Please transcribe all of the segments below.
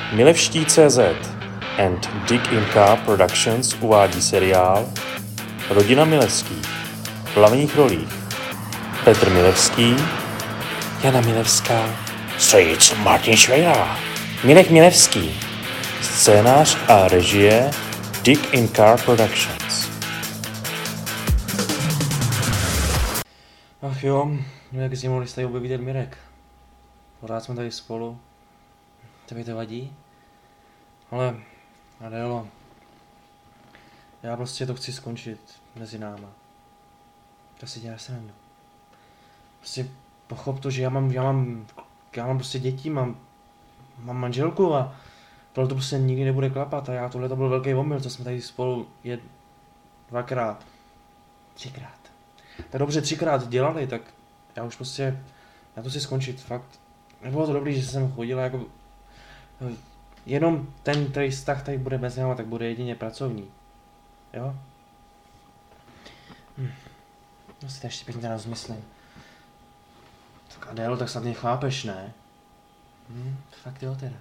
Milevští.cz and Dig in Car Productions uvádí seriál Rodina Milevských. V hlavních rolích Petr Milevský, Jana Milevská, strýc Martin Švejra, Mirek Milevský, scénář a režie Dig in Car Productions. Ach jo, jak si mohli tady objevit Mirek. Pořád jsme tady spolu. Tebe to vadí? Ale, Adélo, já prostě to chci skončit mezi náma. To si dělá srandu. Prostě pochop to, že já mám prostě děti, mám manželku a tohle to prostě nikdy nebude klapat a tohle to byl velký omyl, co jsme tady spolu dvakrát, třikrát. Tak dobře 3krát dělali, tak já už prostě, já to chci skončit, fakt. Nebylo to dobrý, že jsem chodila jako, jenom ten vztah tady bude bez náma, tak bude jedině pracovní. Jo? No si to ještě pěkně rozmyslím. Tak Adélo, tak snad mě chápeš, ne? Fakt jo teda.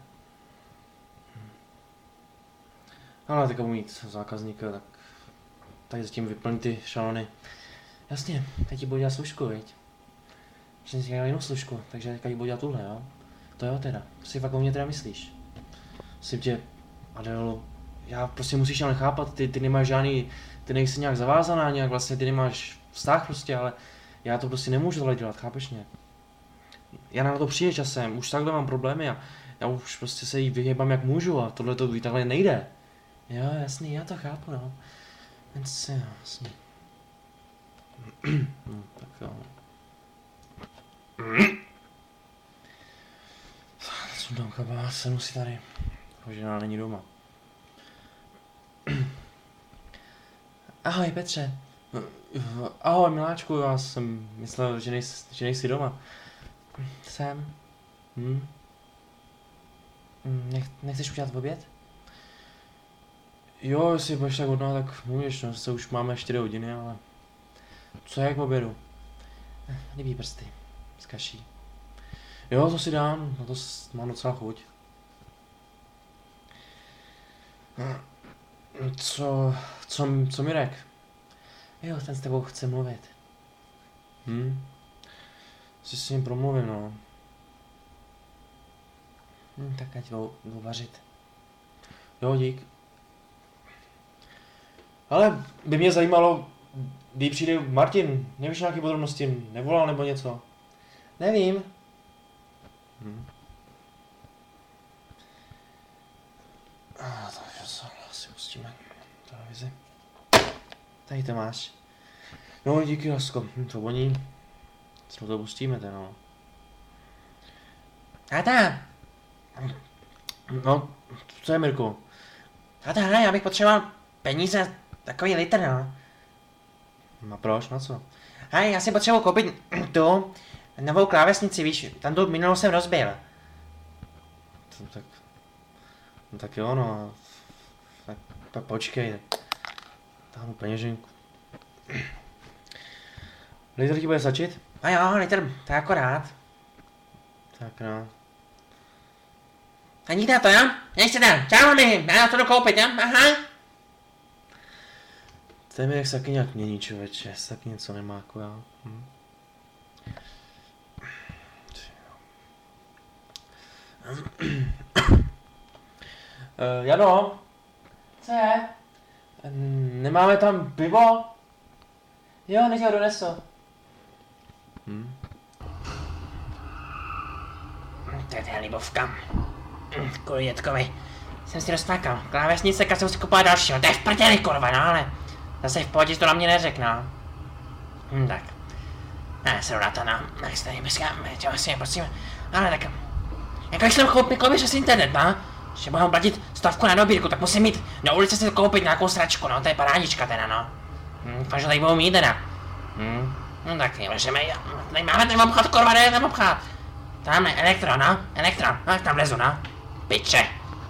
Ale tak mít zákazníka, tak tady zatím vyplní ty šalony. Jasně, teď ti budu dělat služku, viď? Že jsem si dělal jinou služku, takže teďka ji budu dělat tuhle, jo? To jo teda, co si fakt o mě teda myslíš? Myslím tě, Adélo, já prostě musíš ale chápat, ty nemáš žádný, ty nejsi nějak zavázaná, nějak vlastně, ty nemáš vztah prostě, ale já to prostě nemůžu tohle dělat, chápeš mě? Já na to přijde časem, už takhle mám problémy a já už prostě se jí vyhýbám jak můžu a tohle to takhle nejde. Jo, jasný, já to chápu, no. Jo, jasný. Tak jo. Sundám kabát, senu si tady. Žena není doma. Ahoj Petře. Ahoj miláčku, já jsem myslel, že nejsi doma. Jsem. Nechceš udělat oběd? Jo, jestli budeš tak hodná, tak můžeš, no, se už máme 4 hodiny, ale... Co je k obědu? Líbí prsty. S kaší. Jo, to si dám, na to mám docela chuť. Co Mirek? Jo, ten s tebou chce mluvit. Si s ním promluvím, no. Tak ať jdu vařit. Jo, dík. Ale by mě zajímalo, kdy přijde Martin, nevíš nějaké podrobnosti, nevolal nebo něco? Nevím. Takže se asi pustíme televizi. Tady to máš. No díky, lasko, to voní. Co to pustíme teda, no. Táta! No, co je Mirku? Táta, já bych potřeboval peníze, takový litr, no. No proč, na co? Hej, já si potřebuji koupit tu novou klávesnici, víš, tam tu minulou jsem rozbil. Tak jo, no. Tak počkej. Táhnu peněženku. Litr ti bude stačit? A jo, litr, to je akorát. Tak no. A nikde to, jo? Nechci tam, čau mi, já to jdu koupit, jo? Aha. Ten mi jak se taky nějak mění, člověče, taky něco nemá jako já. Jano? Co je? Nemáme tam pivo? Jo, nech ho donesu. To je libovka. Kvůli dětkovi. Jsem si rozpákal. Klávesnice, jsem si kupoval dalšího. To je v prdeli, kurva, no ale... Zase v pohodě to na mě neřekl, no. Tak. Ne, se na to, no. Tak se tady myskáme, čeho si prosím. Ale tak... Jako když jsem koupil přes internet, no. Že budeme platit 100 na dobírku, tak musím mít na ulici si koupit nějakou sračku, no. To je parádička teda, no. Doufám, že tady budou mít teda. No tak nemůžeme, tady máme ten obchod, kurva, ne, ten obchod. Tam je elektro, no. Elektro, no, tam vlezu, no. Piče.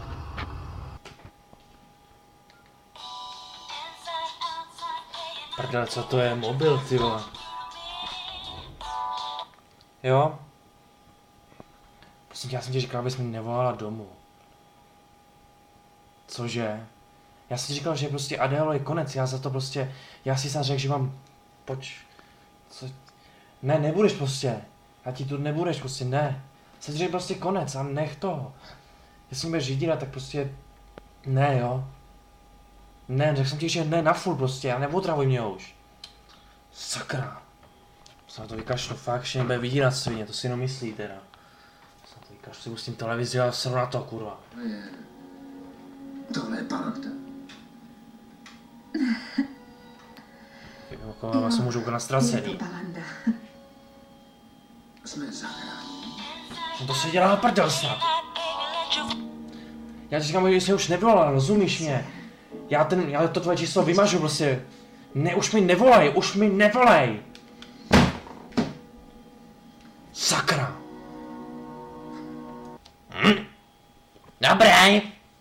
Prdele, co to je? Mobil, ty vole. Jo? Prosím tě, já jsem ti říkal, abys mi nevolala domů. Cože? Já jsem říkal, že prostě Adélo je konec, já za to prostě, já si sám řekl, že mám, co? Ne, nebudeš prostě, já ti tu nebudeš prostě, ne. Jsem řekl prostě konec a nech toho. Jestli mě budeš tak prostě, ne jo. Ne, řekl jsem ti, že ne na full prostě, a neotravuj mě už. Sakra. Se na to vykašlu, fakt, že nebude vydírat svině, to si jenom myslí teda. Se na to vykašlu, si pustím televizi a seru na to, kurva. Tohle je pravda. Jako vás můžu ukrat na ztracený. Je to Palanda. Jsme zahrání. No to se dělá na prdel snad. Já ti říkám, že jsi už nevolal, rozumíš mě? Já to tvoje číslo vymažu prostě. Ne, už mi nevolej. Sakra. Dobrý.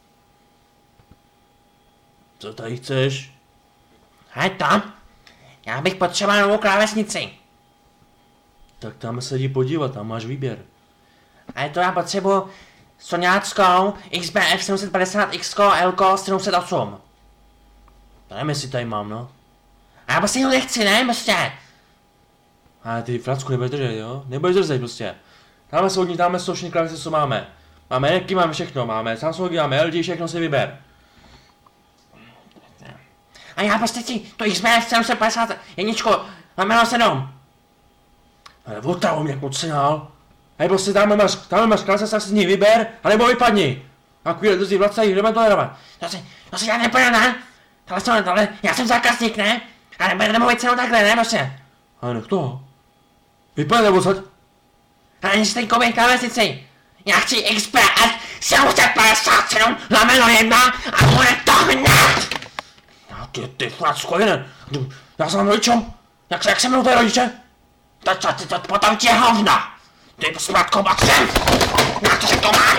Co tady chceš? Hej tam. Já bych potřeboval novou klávesnici. Tak tam se jdi podívat, tam máš výběr. A to já potřebuji soňáckou XBF 750X L 708. To nevím, jestli tady mám, no. A já prostě ho nechci, ne, prostě. Ale ty fracku nebudeš držet, jo? Nebudeš držet prostě. Dáme se hodně, dáme všechny klávesy, co máme. Máme Neky, máme všechno, máme Samsungy, máme LG, všechno si vyber. A já prostě ti to XBF 750 jedničko, máme 7. Ale otravu mě podcenál. Hej, prostě tam máš klasa, se z ní vyber, anebo vypadni. A chvíli drzí vlacají, jdeme tolerovat. To si já nepojel, ne? Ale já jsem zákazník, ne? A nebude mluvit cenou takhle, ne, prostě? Ale nech toho. Vypadni nebo co? Ale než tady koupit klávesnici. Já chci XPS 757/1 a bude to hned! No ty fracko, jeden. Já jsem rodičem. Jak se mnou to je rodiče? To potom ti je hovna. Ty smradkou batřem! Na to se to má,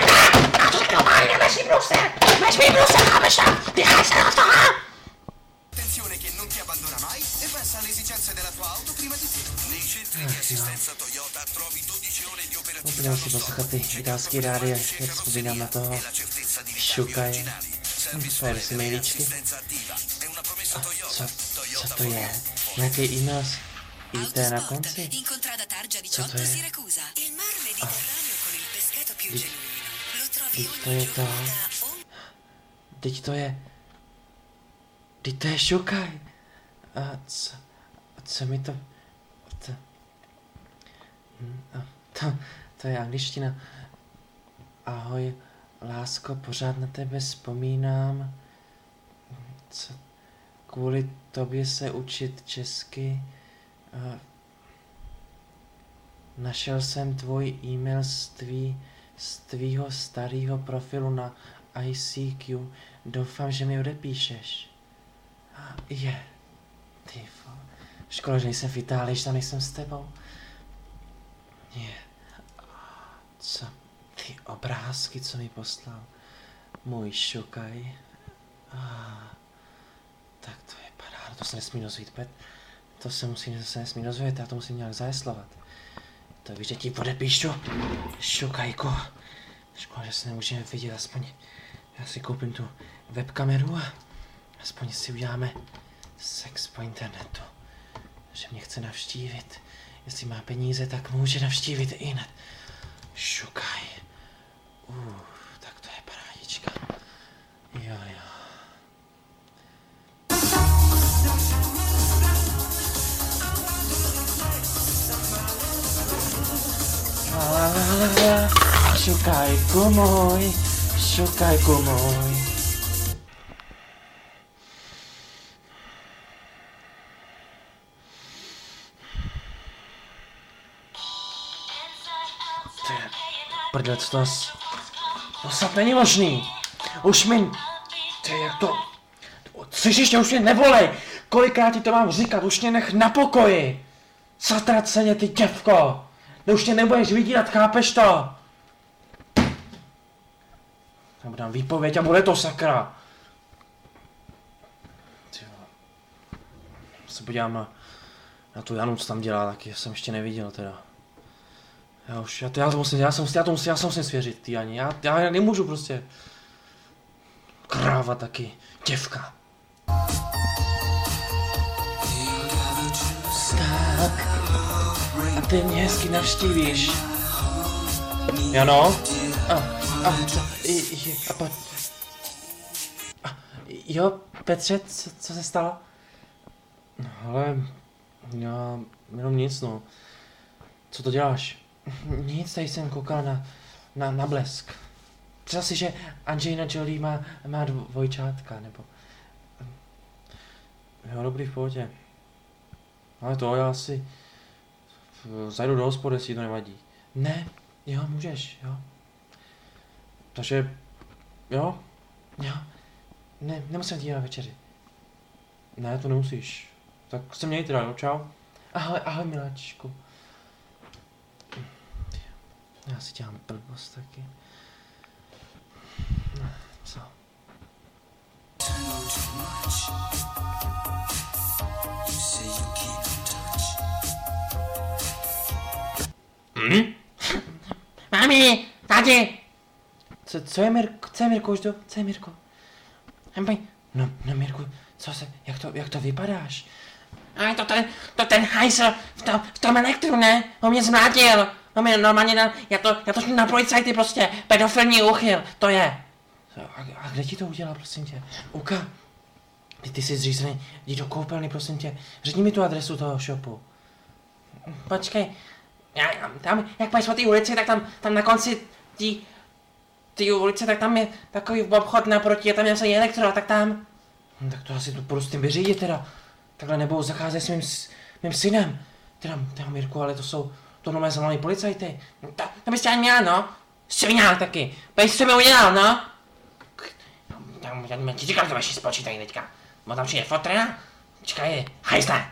Ves mi bruse, chápeš to? Ty chápeš to, Attenzione che non ti abbandona mai e pensa alle esigenze della tua auto prima di te. Nei centri di assistenza Toyota trovi 12 ore di operatività. Budeme si poslouchat ty italský rádia, jak vzpomínám na toho Šukaj. Pojď si mailičky. Co to je? Nějaký e-mail z IT na konci? Co to je? Teď to je to. Teď to je Šukaj. A co mi to... To je angličtina. Ahoj, lásko, pořád na tebe vzpomínám. Kvůli tobě se učit česky. Našel jsem tvůj e-mail z tvýho starého profilu na ICQ. Doufám, že mi odepíšeš. Je. Ty vole. Škoda, že nejsem v Itálii, že tam nejsem s tebou. Je. Co? Ty obrázky, co mi poslal. Můj Šukaj. Tak to je paráda, to se nesmí dozvít, Pet. To se nesmí dozvědět, já to musím nějak zaheslovat. To víš, že ti podepíšu. Šukajko. Škoda, že se nemůžeme vidět, aspoň já si koupím tu webkameru a aspoň si uděláme sex po internetu. Že mě chce navštívit. Jestli má peníze, tak může navštívit i hned. Šukaj. Tak to je parádička. Jo. Šukajku můj. Prdel, co to snad není možný. Už mi... jak to... Slyšíš mě, už mě nevolej. Kolikrát ti to mám říkat, už mě nech na pokoji. Zatraceně, ty děvko. No už tě nebudeš vydírat, chápeš to? Já dám výpověď a bude to, sakra. Se podívám na tu Janu, co tam dělá, taky jsem ještě neviděl teda. Já se musím svěřit, ty Janě, já nemůžu prostě. Kráva taky. Děvka. Tak. A ty mě hezky navštívíš. Jano? Jo, Petře, co se stalo? No, ale já jenom nic, no. Co to děláš? Nic, tady jsem koukal na Blesk. Třeba si, že Angelina Jolie má dvojčátka, nebo... Jo, dobrý, v pohodě. Ale to já si... Zajdu do hospody, jestli to nevadí. Ne, jo, můžeš, jo. Takže... Jo. Ne, nemusím ti dělat večeři. Ne, to nemusíš. Tak se měj teda, jo, čau. Ahoj miláčku. Já si dělám blbost taky. No, co? Mami, tady! Co je Mirko už to? Co je Mirko? No Mirku, jak to vypadáš? Ale to ten hajsl v tom elektru, ne? On mě zmlátil. On mě normálně já to šlu na policajty prostě. Pedofilní úchyl, to je. A kde ti to udělal, prosím tě? Uka, ty jsi zřízený, jdi do koupelny, prosím tě. Řekni mi tu adresu toho shopu. Počkej, tam, jak půjdeš po té ulici, tak tam na konci té ulice, tak tam je takový obchod naproti, je tam něco elektro, tak tam. Tak to asi tu půjdu s tím vyřídit teda. Takhle nebudou zacházet s mým synem. Teda Mirku, ale to normálně zavolaný policajty. To bys tě ani měl, no. Sviňák taky. Pojď, co mi udělal, no. Já ti říkám, že vaši spočítají teďka. Bo tam přijde fotrena. Čekaj, hajzle.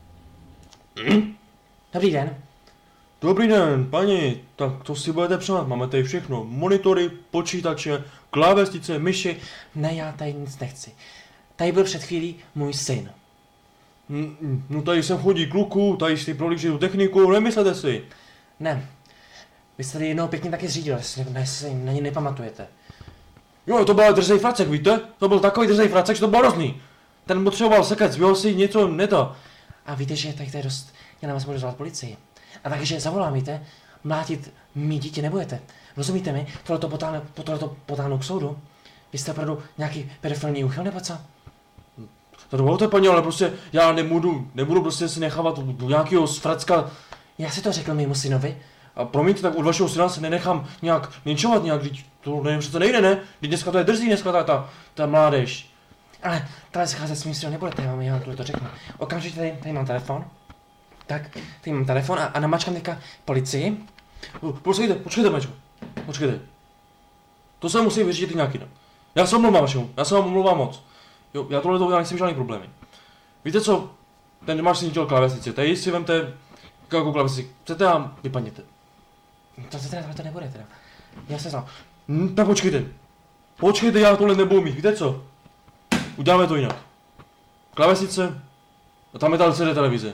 Dobrý den. Dobrý den, paní, tak co si budete přát? Máme tady všechno, monitory, počítače, klávesnice, myši. Ne, já tady nic nechci. Tady byl před chvílí můj syn. No tady sem chodí kluku, tady si prolíží tu techniku, nemyslete si. Ne, vy jste tady jednou pěkně taky zřídil, jestli na ně nepamatujete. Jo, to byl drzej fracek, víte? To byl takový drzej fracek, že to bylo hrozný. Ten potřeboval sekat, zbyl si něco neto. A víte, že tady to je dost, já na vás můžu zvolat policii. A takže zavolám, víte, mlátit mý dítě nebudete. Rozumíte mi? Tohleto potáhnu k soudu. Vy jste opravdu nějaký pedofilní úchyl, nebo co? To dovolte, paní, ale prostě já nebudu prostě si nechávat nějakého fracka. Já si to řekl mému synovi. A promiňte, tak od vašeho syna se nenechám nějak linčovat nějak, to přece nejde, ne? Dneska to je drzí, dneska ta mládež. Ale tady scházet s mým synem nebudete, já vám to řeknu. Okamžitě tady mám telefon. Tak, tady mám telefon a namačkám teďka policii. Počkejte, Mečko. Počkejte. To se musí vyřídit nějak jinak. Já se omlouvám vašemu, já se vám omlouvám moc. Jo, já tohle to nechci žádný problémy. Víte co, ten máš si dělal klávesnici, tady si vemte jakou klávesnici chcete a vypadněte. To nebude teda. Já se znám. Tak počkejte, já tohle nebudu mít, víte co? Uděláme to jinak. Klávesnice a tam je ta LCD televize.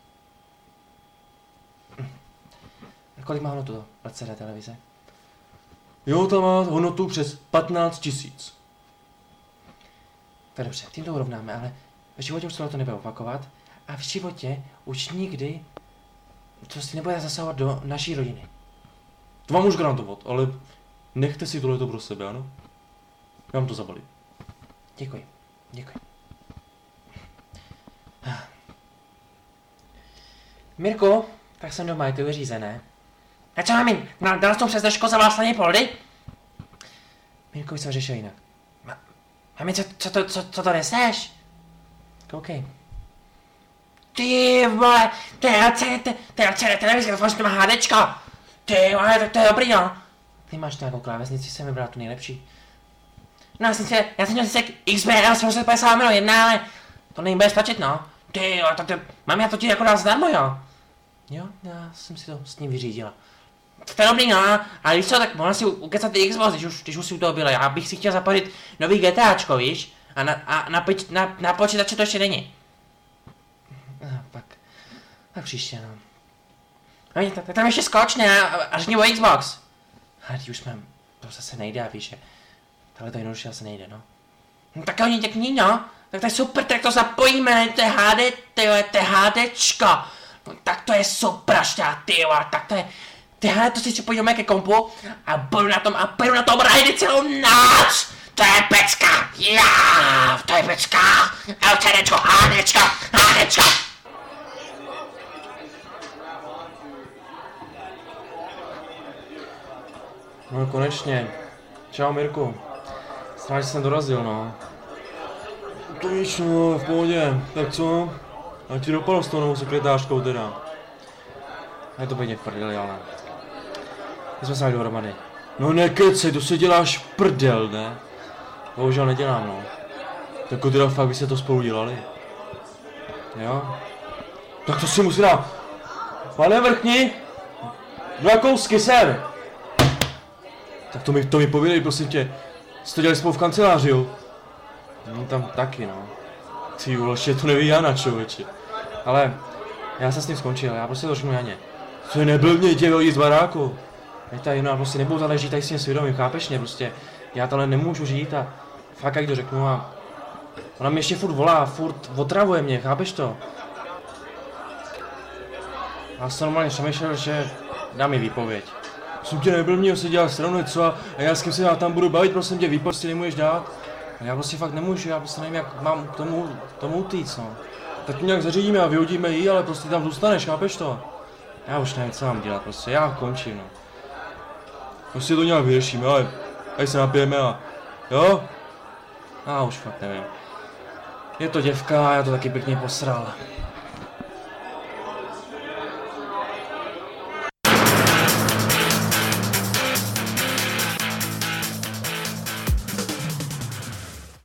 A kolik má hodnotu to LCD televize? Jo, tam má hodnotu přes 15 000. To je dobře, tím to urovnáme, ale v životě už se to nebude opakovat a v životě už nikdy to si nebude zasahovat do naší rodiny. To vám můžu garantovat, ale nechte si tohleto pro sebe, ano? Já vám to zabalím. Děkuji. Mirko, tak jsem doma, je to vyřízené. A co mami, dal jsem přes Deško za vlastně poldy? Mirko, už jsem řešil jinak. Mami, co to neseš? Koukej. Ty vole, to je LCD televize, to vlastně má HDčko. Ty vole, tak to je dobrý, no. Ty máš nějakou klávesnici, jsem vybral tu nejlepší. No, já jsem měl sice XBL 750/1, ale to nebude stačit, no. Ty jo, tak to, mám já to ti jako dál zdarma, jo. Jo, já jsem si to s ním vyřídila. To je dobrý, no, ale víš co, tak mohla si ukecat ty Xbox, když už si u toho byla. Já bych si chtěl zapadit nový GTAčko, víš? A na počítače to ještě není. Tak příště, no. No, tak tam ještě skoč, ne? A řekni o Xbox. Ale už mám, to zase nejde, a víš, že tohle to jednoduše asi nejde, no. No tak oni děkní, no. Tak to je super, tak to zapojíme, to je HDčko. No tak to je super, tyjo, tak to je... Ty hele, to si připojíme ke kompu a budu na tom rajdy celou noc. To je pecka, já, to je pecka. LCDčko, HDčko. No konečně. Čau Mirku. Strávě, že jsem dorazil, no. To víš, no, v pohodě. Tak co? A ti dopadlo s tou novou sekretářkou teda. Je to pěkně v prdeli, ale... My jsme se dali dohromady. No nekecej, to si děláš prdel, ne? Bohužel nedělám, no. Tak teda fakt byste to spolu dělali. Jo? Tak to si musí dát. Pane vrchní, 2 kousky sem. Tak to mi povídej, prosím tě. Jsi to dělali spolu v kanceláři, jo? No tam taky, no. Ty vole, ještě to neví Jana, člověče. Ale já jsem s ním skončil, já prostě to řeknu Janě. Co je neblbně tě vyhodit z baráku. Je tady, no já prostě nebudu tady žít tady s tím svědomím, chápeš mě, prostě. Já tohle nemůžu žít a fakt jak to řeknu a... Ona mě ještě furt volá, furt otravuje mě, chápeš to? Já jsem normálně přemýšlel, že dá mi výpověď. Jsem tě neblbně, se dělá stranu něco a já s kým se já tam budu bavit, prosím tě, výpověď si nemůžeš dát. A já prostě fakt nemůžu, já prostě nevím, jak mám k tomu utíct, no. Tak to nějak zařídíme a vyhodíme ji, ale prostě tam zůstaneš, chápeš to? Já už nevím, co mám dělat, prostě, já končím, no. Prostě to nějak vyřešíme, ale tady se napijeme a... Jo? Já už fakt nevím. Je to děvka, já to taky pěkně posral.